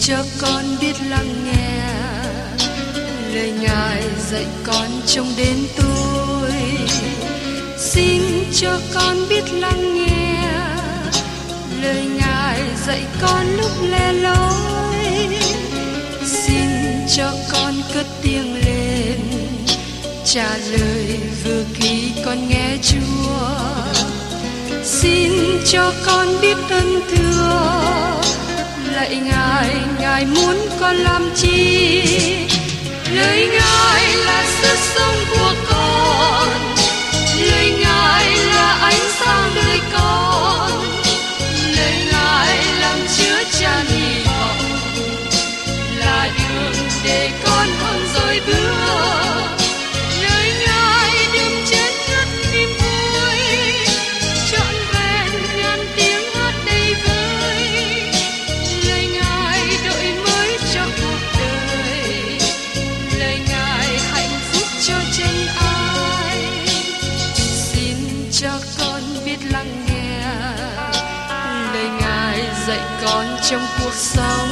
cho con biết lắng nghe lời Ngài dạy con trong đêm tối. Xin cho con biết lắng nghe lời Ngài dạy con lúc lẻ loi. Xin cho con cất tiếng lên trả lời vừa khi con nghe Chúa. Xin cho con biết ơn thưa lạy Ngài, Ngài muốn con làm chi? Lời Ngài là sức sống của con, lời Ngài là ánh sáng đời con, lời Ngài làm chứa chan hy vọng, là đường để con không dối bước. Lời Ngài đừng chết ngất niềm vui, trọn vẹn ngàn tiếng hát đầy vơi. Lời Ngài đổi mới cho cuộc đời, lời Ngài hạnh phúc cho chân ai. Xin cho con biết lắng nghe lời Ngài dạy con trong cuộc sống.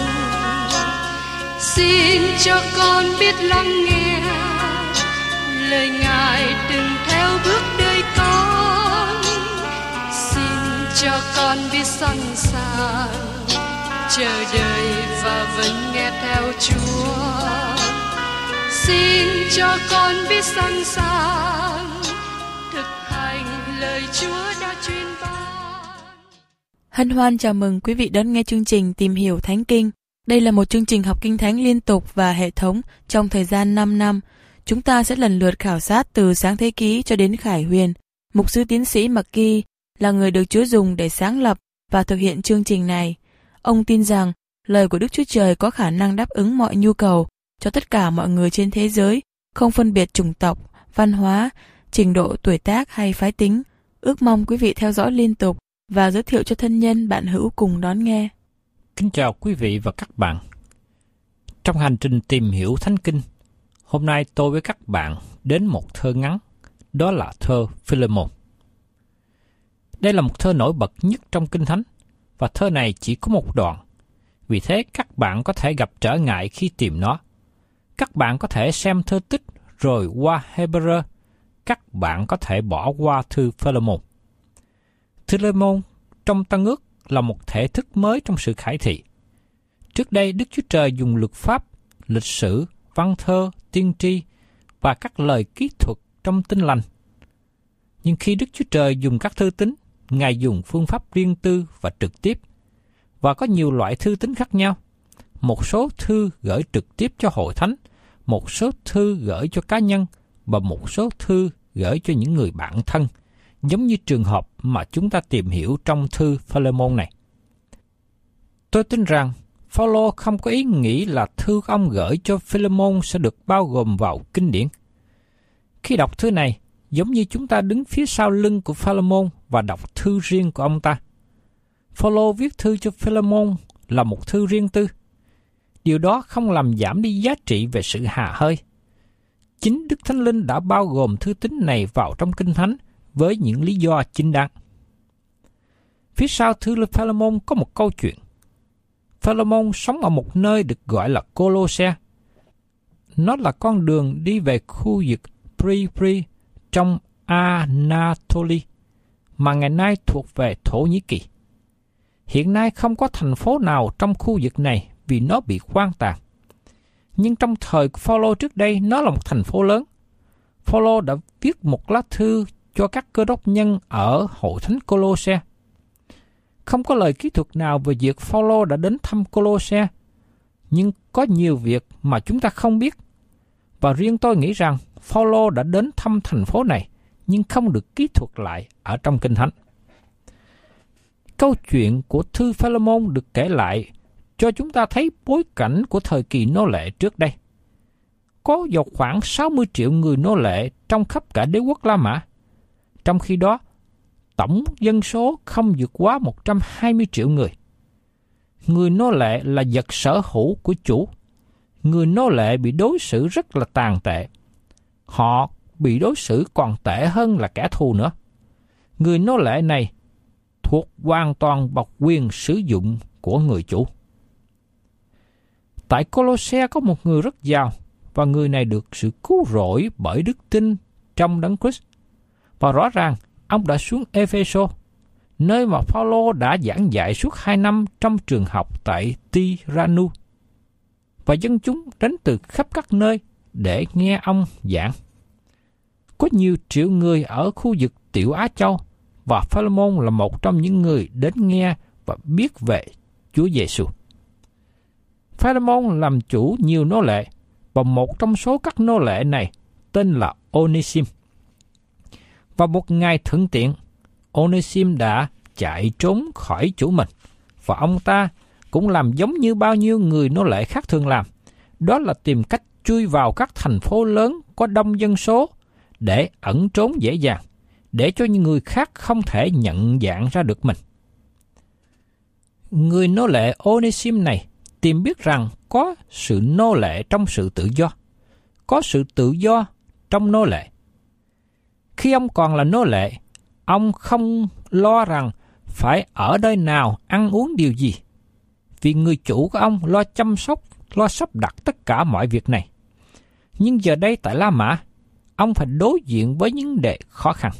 Xin cho con biết lắng nghe lời Ngài đừng theo bước đời con. Xin cho con biết sẵn sàng chờ đợi và vẫn nghe theo Chúa. Xin cho con biết sẵn sàng thực hành lời Chúa đã truyền ban. Hân hoan chào mừng quý vị đón nghe chương trình Tìm hiểu Thánh Kinh. Đây là một chương trình học Kinh Thánh liên tục và hệ thống trong thời gian 5 năm. Chúng ta sẽ lần lượt khảo sát từ Sáng Thế Ký cho đến Khải Huyền. Mục sư tiến sĩ McGee là người được Chúa dùng để sáng lập và thực hiện chương trình này. Ông tin rằng lời của Đức Chúa Trời có khả năng đáp ứng mọi nhu cầu cho tất cả mọi người trên thế giới, không phân biệt chủng tộc, văn hóa, trình độ tuổi tác hay phái tính. Ước mong quý vị theo dõi liên tục và giới thiệu cho thân nhân bạn hữu cùng đón nghe. Kính chào quý vị và các bạn. Trong hành trình tìm hiểu Thánh Kinh, hôm nay tôi với các bạn đến một thơ ngắn, đó là thơ Phi-lê-môn. Đây là một thơ nổi bật nhất trong Kinh Thánh, và thơ này chỉ có một đoạn. Vì thế các bạn có thể gặp trở ngại khi tìm nó. Các bạn có thể xem thơ tích rồi qua Hebrew. Các bạn có thể bỏ qua thư Phi-lê-môn. Phi-lê-môn trong Tân Ước là một thể thức mới trong sự khải thị. Trước đây Đức Chúa Trời dùng luật pháp, lịch sử, văn thơ, tiên tri và các lời kỹ thuật trong Tin Lành. Nhưng khi Đức Chúa Trời dùng các thư tín, Ngài dùng phương pháp riêng tư và trực tiếp, và có nhiều loại thư tín khác nhau. Một số thư gửi trực tiếp cho hội thánh, một số thư gửi cho cá nhân, và một số thư gửi cho những người bạn thân, giống như trường hợp mà chúng ta tìm hiểu trong thư Phi-lê-môn này. Tôi tin rằng Phao-lô không có ý nghĩ là thư ông gửi cho Phi-lê-môn sẽ được bao gồm vào kinh điển. Khi đọc thư này, giống như chúng ta đứng phía sau lưng của Phi-lê-môn và đọc thư riêng của ông ta. Phao-lô viết thư cho Phi-lê-môn là một thư riêng tư. Điều đó không làm giảm đi giá trị về sự hà hơi. Chính Đức Thánh Linh đã bao gồm thư tín này vào trong Kinh Thánh với những lý do chính đáng. Phía sau thư Phi-lê-môn có một câu chuyện. Phi-lê-môn sống ở một nơi được gọi là Cô-lô-se. Nó là con đường đi về khu vực Pri trong Anatoly, mà ngày nay thuộc về Thổ Nhĩ Kỳ. Hiện nay không có thành phố nào trong khu vực này vì nó bị hoang tàn. Nhưng trong thời của Phao-lô trước đây, nó là một thành phố lớn. Phao-lô đã viết một lá thư cho các cơ đốc nhân ở hội thánh Cô-lô-se. Không có lời kỹ thuật nào về việc Phao-lô đã đến thăm Cô-lô-se, nhưng có nhiều việc mà chúng ta không biết. Và riêng tôi nghĩ rằng Phao-lô đã đến thăm thành phố này, nhưng không được kỹ thuật lại ở trong Kinh Thánh. Câu chuyện của thư Phi-lê-môn được kể lại cho chúng ta thấy bối cảnh của thời kỳ nô lệ trước đây. Có vào khoảng 60 triệu người nô lệ trong khắp cả đế quốc La Mã. Trong khi đó, tổng dân số không vượt quá 120 triệu người. Người nô lệ là vật sở hữu của chủ. Người nô lệ bị đối xử rất là tàn tệ. Họ bị đối xử còn tệ hơn là kẻ thù nữa. Người nô lệ này thuộc hoàn toàn vào quyền sử dụng của người chủ. Tại Cô-lô-se có một người rất giàu, và người này được sự cứu rỗi bởi đức tin trong Đấng Christ. Và rõ ràng, ông đã xuống Ê-phê-sô, nơi mà Phao-lô đã giảng dạy suốt 2 năm trong trường học tại Ty-ra-nu. Và dân chúng đến từ khắp các nơi để nghe ông giảng. Có nhiều triệu người ở khu vực Tiểu Á Châu, và Phê-lê-môn là một trong những người đến nghe và biết về Chúa Giê-xu. Phê-lê-môn làm chủ nhiều nô lệ, và một trong số các nô lệ này tên là Ô-nê-sim. Vào một ngày thuận tiện, Ô-nê-sim đã chạy trốn khỏi chủ mình, và ông ta cũng làm giống như bao nhiêu người nô lệ khác thường làm, đó là tìm cách chui vào các thành phố lớn có đông dân số để ẩn trốn dễ dàng, để cho những người khác không thể nhận dạng ra được mình. Người nô lệ Ô-nê-sim này tìm biết rằng có sự nô lệ trong sự tự do, có sự tự do trong nô lệ. Khi ông còn là nô lệ, ông không lo rằng phải ở nơi nào ăn uống điều gì, vì người chủ của ông lo chăm sóc, lo sắp đặt tất cả mọi việc này. Nhưng giờ đây tại La Mã, ông phải đối diện với những vấn đề khó khăn.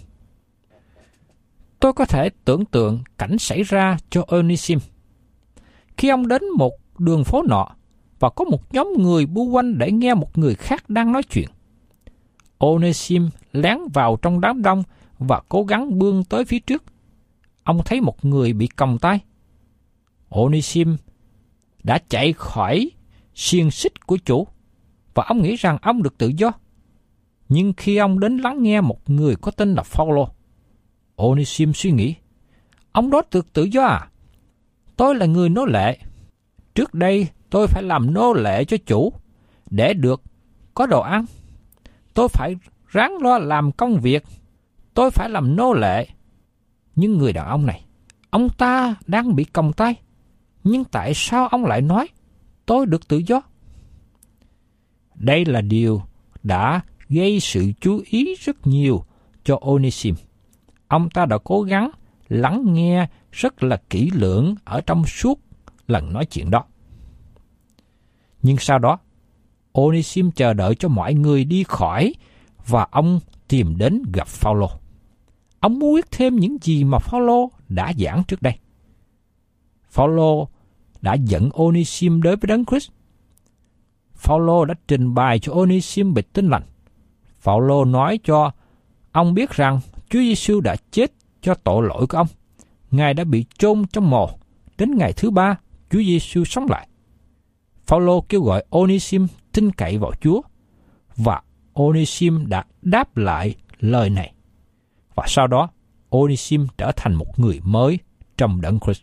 Tôi có thể tưởng tượng cảnh xảy ra cho Ô-nê-sim. Khi ông đến một đường phố nọ, và có một nhóm người bu quanh để nghe một người khác đang nói chuyện. Ô-nê-sim lén vào trong đám đông và cố gắng bươn tới phía trước. Ông thấy một người bị còng tay. Ô-nê-sim đã chạy khỏi xiềng xích của chủ, và ông nghĩ rằng ông được tự do. Nhưng khi ông đến lắng nghe một người có tên là Phao-lô, Ô-nê-sim suy nghĩ, ông đó được tự do à? Tôi là người nô lệ. Trước đây tôi phải làm nô lệ cho chủ để được có đồ ăn. Tôi phải ráng lo làm công việc. Tôi phải làm nô lệ. Nhưng người đàn ông này, ông ta đang bị còng tay. Nhưng tại sao ông lại nói tôi được tự do? Đây là điều đã gây sự chú ý rất nhiều cho Ô-nê-sim. Ông ta đã cố gắng lắng nghe rất là kỹ lưỡng ở trong suốt lần nói chuyện đó. Nhưng sau đó, Ô-nê-sim chờ đợi cho mọi người đi khỏi và ông tìm đến gặp Phao-lô. Ông muốn biết thêm những gì mà Phao-lô đã giảng trước đây. Phao-lô đã dẫn Ô-nê-sim đến với Đấng Christ. Phao-lô đã trình bày cho Ô-nê-sim về Tin Lành. Phao-lô nói cho ông biết rằng Chúa Giê-xu đã chết cho tội lỗi của ông. Ngài đã bị chôn trong mồ. Đến ngày thứ 3, Chúa Giê-xu sống lại. Phao-lô kêu gọi Ô-nê-sim tin cậy vào Chúa, và Ô-nê-sim đã đáp lại lời này. Và sau đó, Ô-nê-sim trở thành một người mới trong Đấng Christ.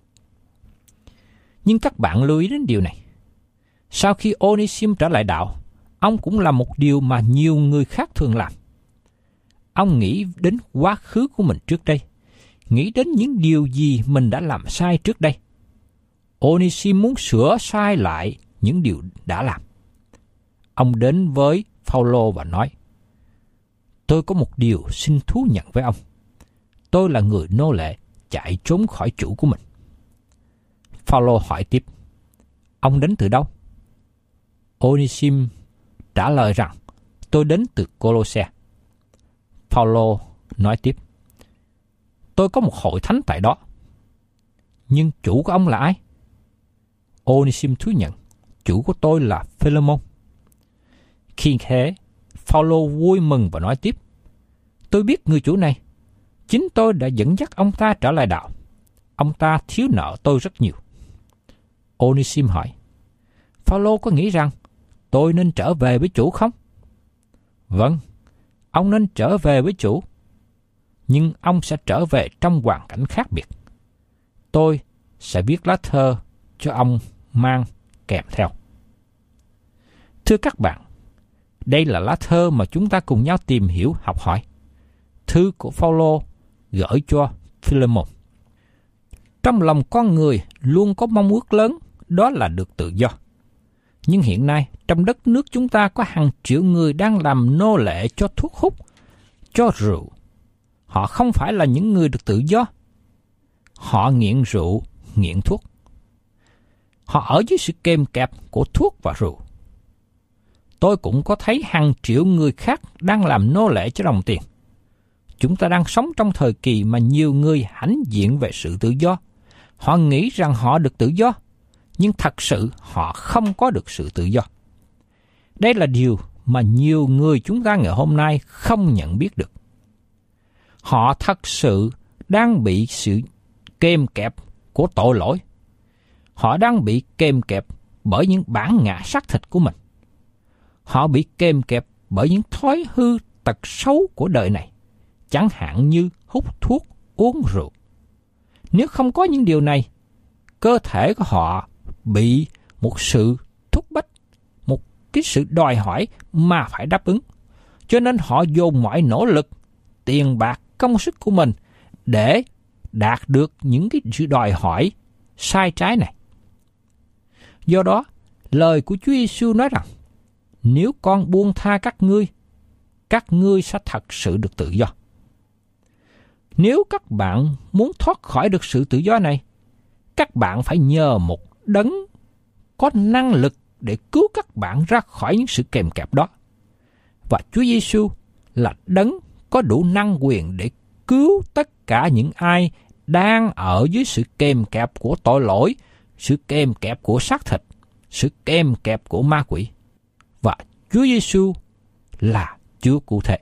Nhưng các bạn lưu ý đến điều này. Sau khi Ô-nê-sim trở lại đạo, ông cũng làm một điều mà nhiều người khác thường làm. Ông nghĩ đến quá khứ của mình trước đây, nghĩ đến những điều gì mình đã làm sai trước đây. Ô-nê-sim muốn sửa sai lại những điều đã làm. Ông đến với Phao-lô và nói, tôi có một điều xin thú nhận với ông. Tôi là người nô lệ chạy trốn khỏi chủ của mình. Phao-lô hỏi tiếp, ông đến từ đâu? Ô-nê-sim trả lời rằng, tôi đến từ Cô-lô-se. Phao-lô nói tiếp, tôi có một hội thánh tại đó. Nhưng chủ của ông là ai? Ô-nê-sim thú nhận, chủ của tôi là Phê-lê-môn. Khi thế, Phao-lô vui mừng và nói tiếp, tôi biết người chủ này. Chính tôi đã dẫn dắt ông ta trở lại đạo. Ông ta thiếu nợ tôi rất nhiều. Ô-nê-sim hỏi, Phao-lô có nghĩ rằng tôi nên trở về với chủ không? Vâng, ông nên trở về với chủ. Nhưng ông sẽ trở về trong hoàn cảnh khác biệt. Tôi sẽ viết lá thơ cho ông mang kèm theo. Thưa các bạn, đây là lá thơ mà chúng ta cùng nhau tìm hiểu, học hỏi. Thư của Phao-lô gửi cho Phê-lê-môn. Trong lòng con người luôn có mong ước lớn, đó là được tự do. Nhưng hiện nay, trong đất nước chúng ta có hàng triệu người đang làm nô lệ cho thuốc hút, cho rượu. Họ không phải là những người được tự do. Họ nghiện rượu, nghiện thuốc. Họ ở dưới sự kìm kẹp của thuốc và rượu. Tôi cũng có thấy hàng triệu người khác đang làm nô lệ cho đồng tiền. Chúng ta đang sống trong thời kỳ mà nhiều người hãnh diện về sự tự do. Họ nghĩ rằng họ được tự do, nhưng thật sự họ không có được sự tự do. Đây là điều mà nhiều người chúng ta ngày hôm nay không nhận biết được. Họ thật sự đang bị sự kìm kẹp của tội lỗi. Họ đang bị kìm kẹp bởi những bản ngã xác thịt của mình. Họ bị kìm kẹp bởi những thói hư tật xấu của đời này, chẳng hạn như hút thuốc, uống rượu. Nếu không có những điều này, cơ thể của họ bị một sự thúc bách, một cái sự đòi hỏi mà phải đáp ứng. Cho nên họ dồn mọi nỗ lực, tiền bạc, công sức của mình để đạt được những cái sự đòi hỏi sai trái này. Do đó, lời của Chúa Giêsu nói rằng, nếu con buông tha các ngươi sẽ thật sự được tự do. Nếu các bạn muốn thoát khỏi được sự tự do này, các bạn phải nhờ một đấng có năng lực để cứu các bạn ra khỏi những sự kìm kẹp đó. Và Chúa Giêsu là đấng có đủ năng quyền để cứu tất cả những ai đang ở dưới sự kìm kẹp của tội lỗi, sự kìm kẹp của xác thịt, sự kìm kẹp của ma quỷ. Và Chúa Giêsu là Chúa cụ thể.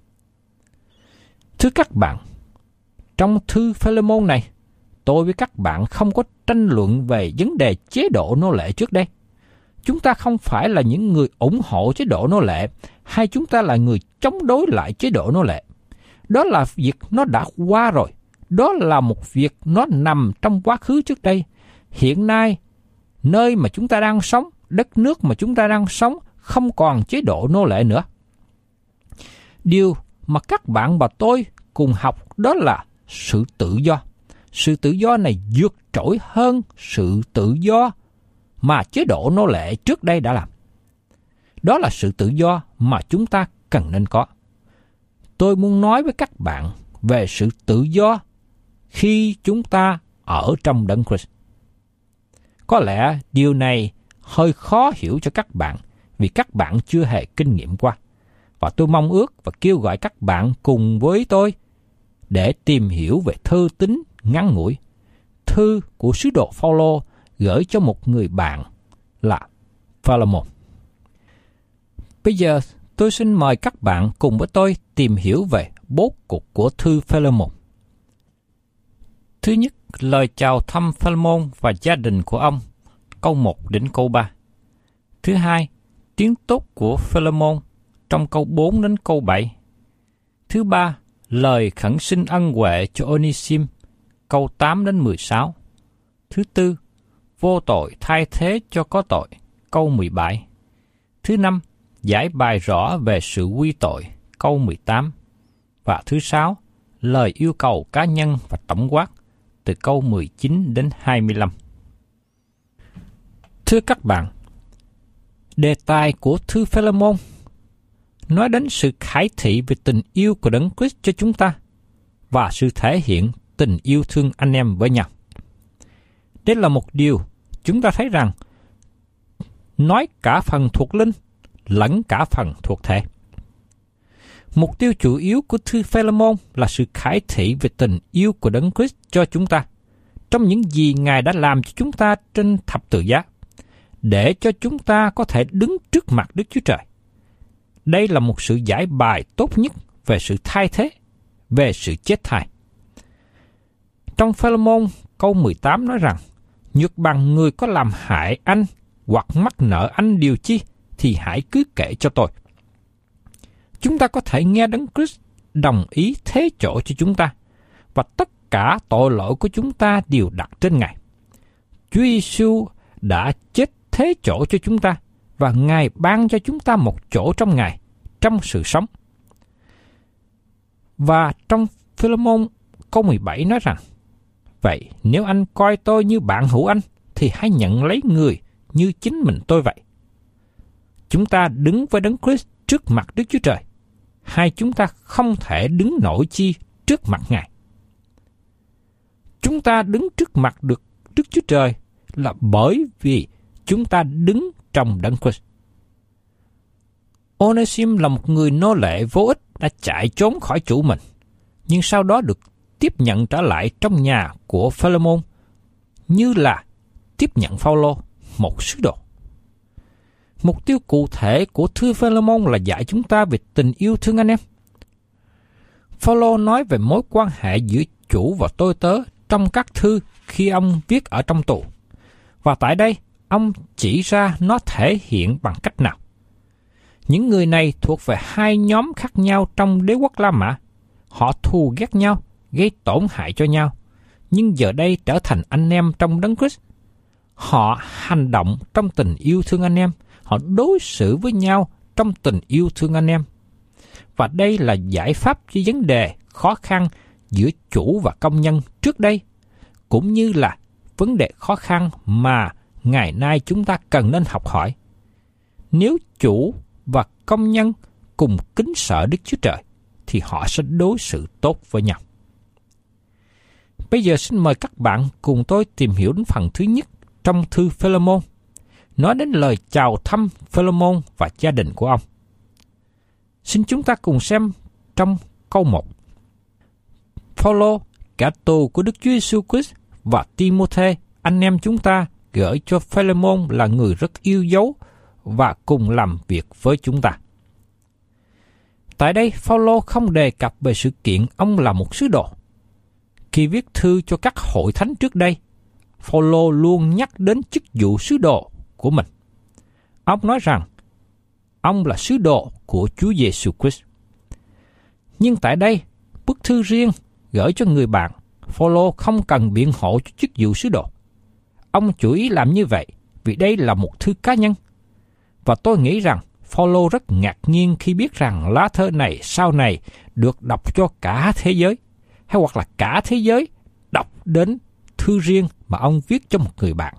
Thưa các bạn, trong thư Phê-lê-môn này, tôi với các bạn không có tranh luận về vấn đề chế độ nô lệ trước đây. Chúng ta không phải là những người ủng hộ chế độ nô lệ, hay chúng ta là người chống đối lại chế độ nô lệ. Đó là việc nó đã qua rồi. Đó là một việc nó nằm trong quá khứ trước đây. Hiện nay, nơi mà chúng ta đang sống, đất nước mà chúng ta đang sống, không còn chế độ nô lệ nữa. Điều mà các bạn và tôi cùng học đó là sự tự do. Sự tự do này vượt trội hơn sự tự do mà chế độ nô lệ trước đây đã làm. Đó là sự tự do mà chúng ta cần nên có. Tôi muốn nói với các bạn về sự tự do khi chúng ta ở trong Đấng Christ. Có lẽ điều này hơi khó hiểu cho các bạn vì các bạn chưa hề kinh nghiệm qua. Và tôi mong ước và kêu gọi các bạn cùng với tôi để tìm hiểu về thư tín ngắn ngủi, thư của sứ đồ Phao-lô gửi cho một người bạn là Pha-lê-môn. Bây giờ tôi xin mời các bạn cùng với tôi tìm hiểu về bố cục của thư Pha-lê-môn. Thứ nhất, lời chào thăm Pha-lê-môn và gia đình của ông, câu 1 đến câu 3. Thứ hai, tiếng tốt của Pha-lê-môn trong câu 4 đến câu 7. Thứ ba, lời khẩn xin ân huệ cho Onisim, câu 8 đến 16. Thứ tư, vô tội thay thế cho có tội, câu 17. Thứ năm, giải bài rõ về sự quy tội, câu 18. Và thứ sáu, lời yêu cầu cá nhân và tổng quát, từ câu 19 đến 25. Thưa các bạn, đề tài của thư Pha-lê-môn nói đến sự khải thị về tình yêu của Đấng Christ cho chúng ta và sự thể hiện tình yêu thương anh em với nhau. Đây là một điều chúng ta thấy rằng nói cả phần thuộc linh lẫn cả phần thuộc thể. Mục tiêu chủ yếu của thư Pha-lê-môn là sự khải thị về tình yêu của Đấng Christ cho chúng ta trong những gì Ngài đã làm cho chúng ta trên thập tự giá, để cho chúng ta có thể đứng trước mặt Đức Chúa Trời. Đây là một sự giải bài tốt nhất về sự thay thế, về sự chết thai. Trong Pha-lê-môn câu 18 nói rằng, nhược bằng người có làm hại anh hoặc mắc nợ anh điều chi, thì hãy cứ kể cho tôi. Chúng ta có thể nghe Đấng Christ đồng ý thế chỗ cho chúng ta, và tất cả tội lỗi của chúng ta đều đặt trên Ngài. Chúa Giêsu đã chết thế chỗ cho chúng ta, và Ngài ban cho chúng ta một chỗ trong Ngài, trong sự sống. Và trong Pha-lê-môn câu 17 nói rằng, vậy nếu anh coi tôi như bạn hữu anh, thì hãy nhận lấy người như chính mình tôi vậy. Chúng ta đứng với Đấng Christ trước mặt Đức Chúa Trời, hay chúng ta không thể đứng nổi chi trước mặt Ngài. Chúng ta đứng trước mặt được Đức Chúa Trời là bởi vì chúng ta đứng trong Đấng Christ. Onesimus là một người nô lệ vô ích đã chạy trốn khỏi chủ mình, nhưng sau đó được tiếp nhận trở lại trong nhà của Phêlêmôn như là tiếp nhận Phao-lô, một sứ đồ. Mục tiêu cụ thể của thư Phêlêmôn là dạy chúng ta về tình yêu thương anh em. Phao-lô nói về mối quan hệ giữa chủ và tôi tớ trong các thư khi ông viết ở trong tù. Và tại đây, ông chỉ ra nó thể hiện bằng cách nào. Những người này thuộc về hai nhóm khác nhau trong đế quốc La Mã. Họ thù ghét nhau, gây tổn hại cho nhau, nhưng giờ đây trở thành anh em trong Đấng Christ. Họ hành động trong tình yêu thương anh em, họ đối xử với nhau trong tình yêu thương anh em. Và đây là giải pháp cho vấn đề khó khăn giữa chủ và công nhân trước đây, cũng như là vấn đề khó khăn mà ngày nay chúng ta cần nên học hỏi. Nếu chủ và công nhân cùng kính sợ Đức Chúa Trời, thì họ sẽ đối xử tốt với nhau. Bây giờ xin mời các bạn cùng tôi tìm hiểu đến phần thứ nhất trong thư Phêlêmôn, nói đến lời chào thăm Phêlêmôn và gia đình của ông. Xin chúng ta cùng xem trong câu 1. Phao-lô, cả tù của Đức Chúa Giêsu Christ, và Ti-mô-thê, anh em chúng ta, gửi cho Phêlêmôn là người rất yêu dấu và cùng làm việc với chúng ta. Tại đây, Phao-lô không đề cập về sự kiện ông là một sứ đồ. Khi viết thư cho các hội thánh trước đây, Phao-lô luôn nhắc đến chức vụ sứ đồ của mình. Ông nói rằng ông là sứ đồ của Chúa Giêsu Christ. Nhưng tại đây, bức thư riêng gửi cho người bạn, Phao-lô không cần biện hộ cho chức vụ sứ đồ. Ông chủ ý làm như vậy vì đây là một thư cá nhân. Và tôi nghĩ rằng Phao-lô rất ngạc nhiên khi biết rằng lá thơ này sau này được đọc cho cả thế giới, hay hoặc là cả thế giới đọc đến thư riêng mà ông viết cho một người bạn.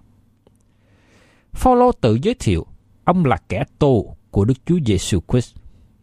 Phao-lô tự giới thiệu ông là kẻ tù của Đức Chúa Giêsu Christ.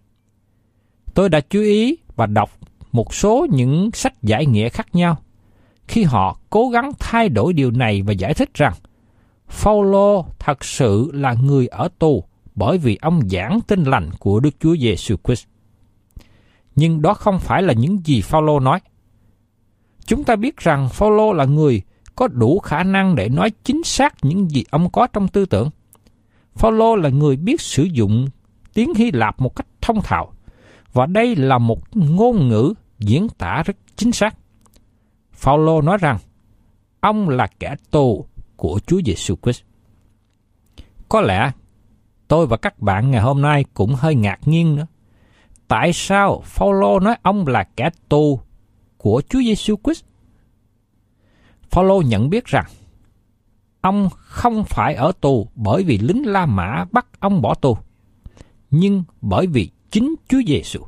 Tôi đã chú ý và đọc một số những sách giải nghĩa khác nhau khi họ cố gắng thay đổi điều này và giải thích rằng Phao-lô thật sự là người ở tù bởi vì ông giảng tin lành của Đức Chúa Giêsu Christ. Nhưng đó không phải là những gì Phao-lô nói. Chúng ta biết rằng Phao-lô là người có đủ khả năng để nói chính xác những gì ông có trong tư tưởng. Phao-lô là người biết sử dụng tiếng Hy Lạp một cách thông thạo, và đây là một ngôn ngữ diễn tả rất chính xác. Phao-lô nói rằng ông là kẻ tù của Chúa Giêsu Christ. Có lẽ tôi và các bạn ngày hôm nay cũng hơi ngạc nhiên nữa. Tại sao Phao-lô nói ông là kẻ tù của Chúa Giêsu Christ? Phao-lô nhận biết rằng ông không phải ở tù bởi vì lính La Mã bắt ông bỏ tù, nhưng bởi vì chính Chúa Giêsu.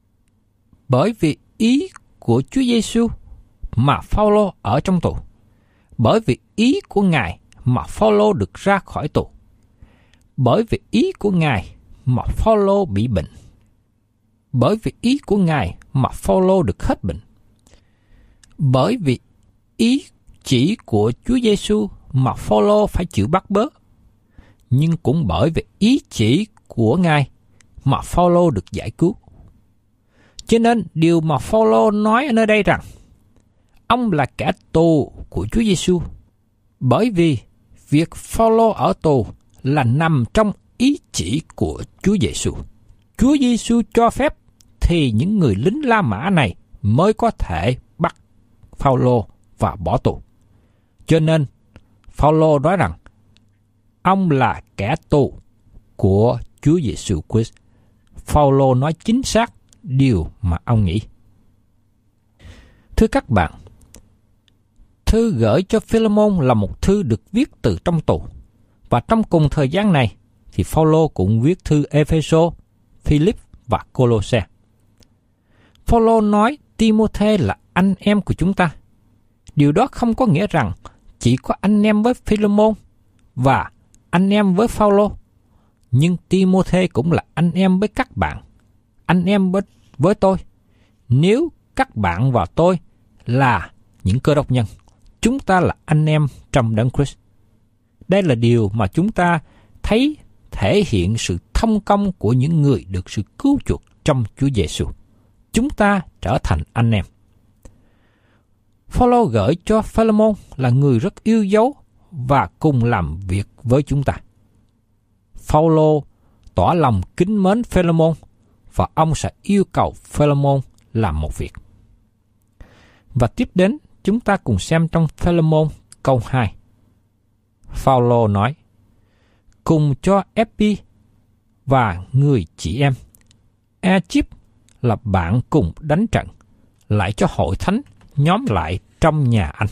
Bởi vì ý của Chúa Giêsu mà Phao-lô ở trong tù. Bởi vì ý của Ngài mà Phao-lô được ra khỏi tù. Bởi vì ý của Ngài mà Phao-lô bị bệnh. Bởi vì ý của Ngài mà Phao-lô được hết bệnh. Bởi vì ý chỉ của Chúa Giêsu mà Phao-lô phải chịu bắt bớ. Nhưng cũng bởi vì ý chỉ của Ngài mà Phao-lô được giải cứu. Cho nên điều mà Phao-lô nói ở nơi đây rằng ông là kẻ tù của Chúa Giêsu, bởi vì việc Phao-lô ở tù là nằm trong ý chỉ của Chúa Giêsu. Chúa Giêsu cho phép thì những người lính La Mã này mới có thể bắt Phao-lô và bỏ tù. Cho nên Phao-lô nói rằng ông là kẻ tù của Chúa Giêsu Christ. Phao-lô nói chính xác điều mà ông nghĩ. Thưa các bạn, thư gửi cho Phêlêmôn là một thư được viết từ trong tù, và trong cùng thời gian này thì Phao-lô cũng viết thư Ê-phê-sô, Phi-líp và Cô-lô-se. Phao-lô nói Ti-mô-thê là anh em của chúng ta. Điều đó không có nghĩa rằng chỉ có anh em với Phêlêmôn và anh em với Phao-lô, nhưng Ti-mô-thê cũng là anh em với các bạn, anh em với tôi. Nếu các bạn và tôi là những cơ đốc nhân, chúng ta là anh em trong Đấng Christ. Đây là điều mà chúng ta thấy thể hiện sự thông công của những người được sự cứu chuộc trong Chúa Giêsu. Chúng ta trở thành anh em. Phaolô gửi cho Phê-lê-môn là người rất yêu dấu và cùng làm việc với chúng ta. Phaolô tỏ lòng kính mến Phê-lê-môn và ông sẽ yêu cầu Phê-lê-môn làm một việc. Và tiếp đến, chúng ta cùng xem trong Phê-lê-môn câu 2. Phaolô nói: cùng cho Ephi và người chị em Ê-chíp là bạn cùng đánh trận, lại cho hội thánh nhóm lại trong nhà anh.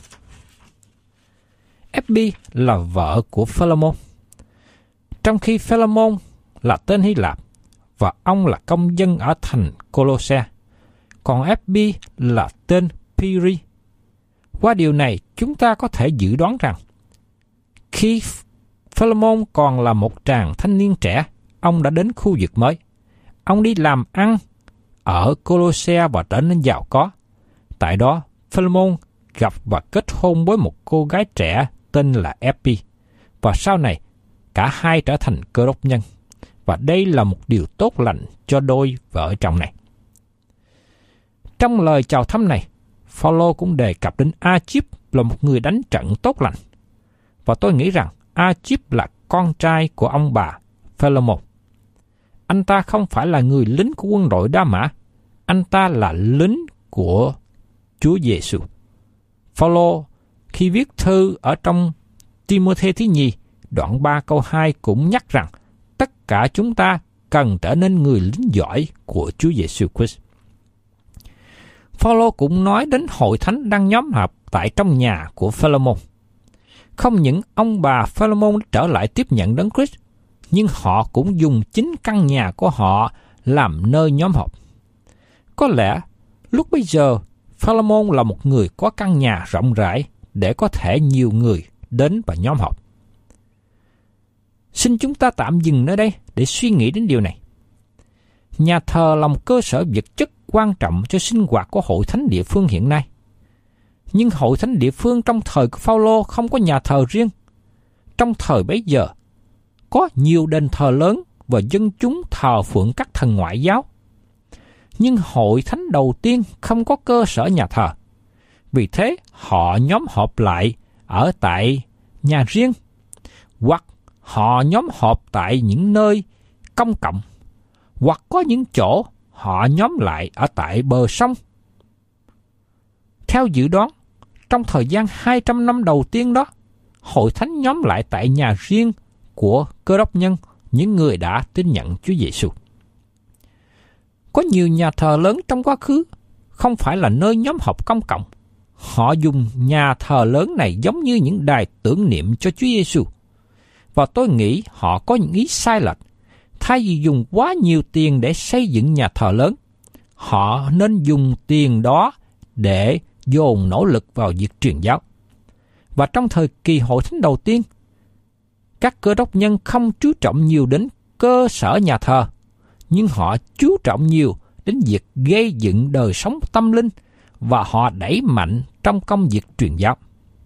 Ephi là vợ của Phê-lê-môn, trong khi Phê-lê-môn là tên Hy Lạp và ông là công dân ở thành Cô-lô-se, còn Ephi là tên Piri. Qua điều này, chúng ta có thể dự đoán rằng khi Phê-lê-môn còn là một chàng thanh niên trẻ, ông đã đến khu vực mới. Ông đi làm ăn ở Cô-lô-se và trở nên giàu có. Tại đó, Phê-lê-môn gặp và kết hôn với một cô gái trẻ tên là Ephi, và sau này cả hai trở thành Cơ Đốc nhân. Và đây là một điều tốt lành cho đôi vợ chồng này. Trong lời chào thăm này, Phaolô cũng đề cập đến A-chíp là một người đánh trận tốt lành. Và tôi nghĩ rằng A-chíp là con trai của ông bà Phê-lê-môn. Anh ta không phải là người lính của quân đội Đa Mã, anh ta là lính của Chúa Giêsu. Phaolô khi viết thư ở trong Ti-mô-thê thứ nhì, đoạn 3 câu 2 cũng nhắc rằng tất cả chúng ta cần trở nên người lính giỏi của Chúa Giêsu Christ. Phaolô cũng nói đến hội thánh đang nhóm họp tại trong nhà của Phê-lê-môn. Không những ông bà Phê-lê-môn trở lại tiếp nhận Đấng Christ, nhưng họ cũng dùng chính căn nhà của họ làm nơi nhóm họp. Có lẽ lúc bây giờ Phê-lê-môn là một người có căn nhà rộng rãi để có thể nhiều người đến và nhóm họp. Xin chúng ta tạm dừng nơi đây để suy nghĩ đến điều này. Nhà thờ là một cơ sở vật chất quan trọng cho sinh hoạt của hội thánh địa phương hiện nay. Nhưng hội thánh địa phương trong thời của Phao-lô không có nhà thờ riêng. Trong thời bấy giờ, có nhiều đền thờ lớn và dân chúng thờ phượng các thần ngoại giáo. Nhưng hội thánh đầu tiên không có cơ sở nhà thờ. Vì thế, họ nhóm họp lại ở tại nhà riêng, hoặc họ nhóm họp tại những nơi công cộng, hoặc có những chỗ họ nhóm lại ở tại bờ sông. Theo dự đoán, trong thời gian 200 năm đầu tiên đó, hội thánh nhóm lại tại nhà riêng của Cơ Đốc nhân, những người đã tin nhận Chúa Giêsu. Có nhiều nhà thờ lớn trong quá khứ không phải là nơi nhóm họp công cộng. Họ dùng nhà thờ lớn này giống như những đài tưởng niệm cho Chúa Giêsu. Và tôi nghĩ họ có những ý sai lệch. Thay vì dùng quá nhiều tiền để xây dựng nhà thờ lớn, họ nên dùng tiền đó để dồn nỗ lực vào việc truyền giáo. Và trong thời kỳ hội thánh đầu tiên, các Cơ Đốc nhân không chú trọng nhiều đến cơ sở nhà thờ, nhưng họ chú trọng nhiều đến việc gây dựng đời sống tâm linh và họ đẩy mạnh trong công việc truyền giáo.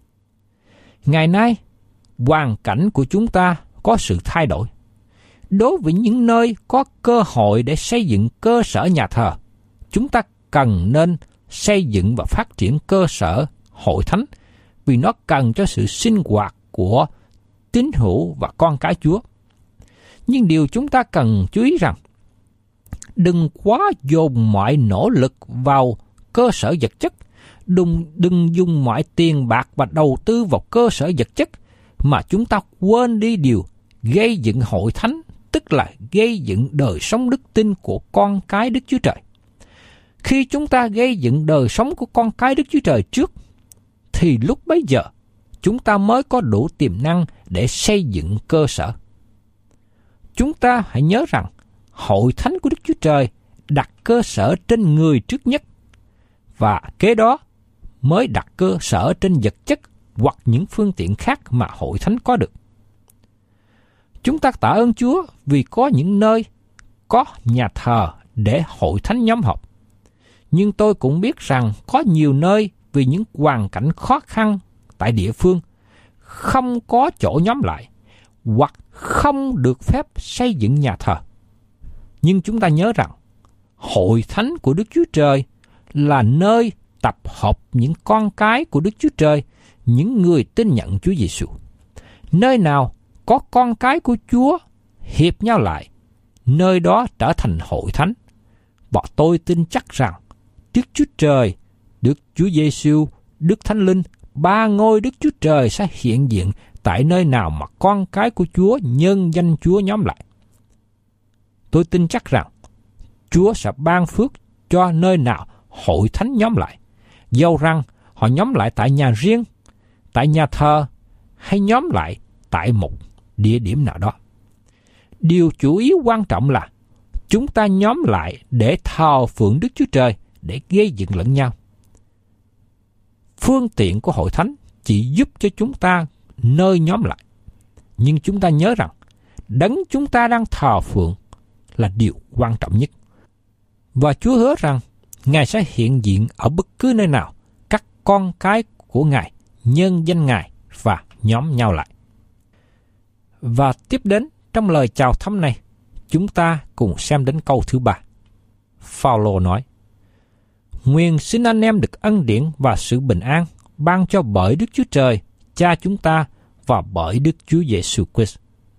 Ngày nay, hoàn cảnh của chúng ta có sự thay đổi. Đối với những nơi có cơ hội để xây dựng cơ sở nhà thờ, chúng ta cần nên xây dựng và phát triển cơ sở hội thánh vì nó cần cho sự sinh hoạt của tín hữu và con cái Chúa. Nhưng điều chúng ta cần chú ý rằng, đừng quá dồn mọi nỗ lực vào cơ sở vật chất, đừng dùng mọi tiền bạc và đầu tư vào cơ sở vật chất mà chúng ta quên đi điều gây dựng hội thánh, tức là gây dựng đời sống đức tin của con cái Đức Chúa Trời. Khi chúng ta gây dựng đời sống của con cái Đức Chúa Trời trước, thì lúc bấy giờ chúng ta mới có đủ tiềm năng để xây dựng cơ sở. Chúng ta hãy nhớ rằng hội thánh của Đức Chúa Trời đặt cơ sở trên người trước nhất, và kế đó mới đặt cơ sở trên vật chất hoặc những phương tiện khác mà hội thánh có được. Chúng ta tạ ơn Chúa vì có những nơi có nhà thờ để hội thánh nhóm họp. Nhưng tôi cũng biết rằng có nhiều nơi vì những hoàn cảnh khó khăn tại địa phương không có chỗ nhóm lại, hoặc không được phép xây dựng nhà thờ. Nhưng chúng ta nhớ rằng, hội thánh của Đức Chúa Trời là nơi tập hợp những con cái của Đức Chúa Trời, những người tin nhận Chúa Giêsu. Nơi nào có con cái của Chúa hiệp nhau lại, nơi đó trở thành hội thánh. Và tôi tin chắc rằng Đức Chúa Trời, Đức Chúa Giêsu, Đức Thánh Linh, ba ngôi Đức Chúa Trời sẽ hiện diện tại nơi nào mà con cái của Chúa nhân danh Chúa nhóm lại. Tôi tin chắc rằng Chúa sẽ ban phước cho nơi nào hội thánh nhóm lại, dầu rằng họ nhóm lại tại nhà riêng, tại nhà thờ, hay nhóm lại tại một địa điểm nào đó. Điều chủ yếu quan trọng là chúng ta nhóm lại để thờ phượng Đức Chúa Trời, để gây dựng lẫn nhau. Phương tiện của hội thánh chỉ giúp cho chúng ta nơi nhóm lại. Nhưng chúng ta nhớ rằng, đấng chúng ta đang thờ phượng là điều quan trọng nhất. Và Chúa hứa rằng, Ngài sẽ hiện diện ở bất cứ nơi nào các con cái của Ngài nhân danh Ngài và nhóm nhau lại. Và tiếp đến trong lời chào thăm này, chúng ta cùng xem đến câu thứ 3. Phao-lô nói: Nguyện xin anh em được ân điển và sự bình an ban cho bởi Đức Chúa Trời, Cha chúng ta và bởi Đức Chúa Giêsu Christ.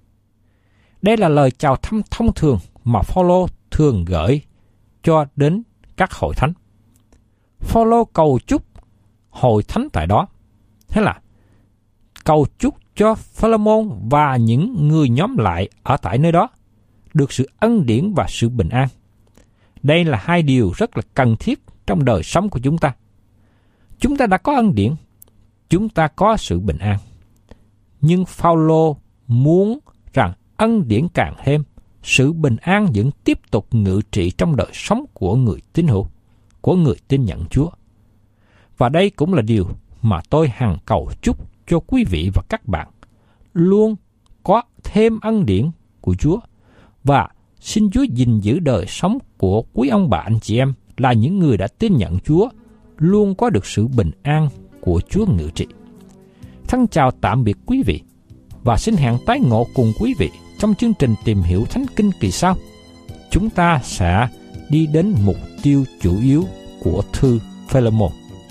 Đây là lời chào thăm thông thường mà Phao-lô thường gửi cho đến các hội thánh. Phao-lô cầu chúc hội thánh tại đó, thế là cầu chúc cho Phê-lê-môn và những người nhóm lại ở tại nơi đó được sự ân điển và sự bình an. Đây là hai điều rất là cần thiết trong đời sống của chúng ta. Chúng ta đã có ân điển, chúng ta có sự bình an. Nhưng Phao-lô muốn rằng ân điển càng thêm, sự bình an vẫn tiếp tục ngự trị trong đời sống của người tín hữu, của người tin nhận Chúa. Và đây cũng là điều mà tôi hằng cầu chúc cho quý vị và các bạn luôn có thêm ân điển của Chúa, và xin Chúa gìn giữ đời sống của quý ông bà anh chị em là những người đã tin nhận Chúa, luôn có được sự bình an của Chúa ngự trị. Thân chào tạm biệt quý vị, và xin hẹn tái ngộ cùng quý vị trong chương trình Tìm Hiểu Thánh Kinh kỳ sau. Chúng ta sẽ đi đến mục tiêu chủ yếu của thư Phê-lê-môn.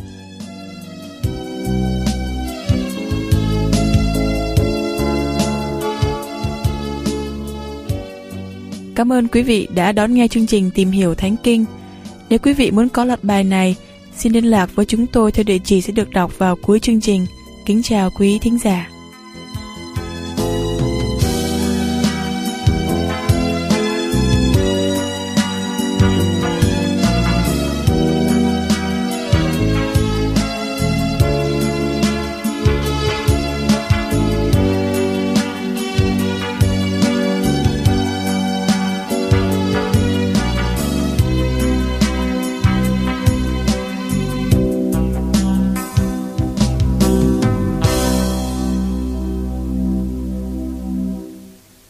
Cảm ơn quý vị đã đón nghe chương trình Tìm Hiểu Thánh Kinh. Nếu quý vị muốn có loạt bài này, xin liên lạc với chúng tôi theo địa chỉ sẽ được đọc vào cuối chương trình. Kính chào quý thính giả.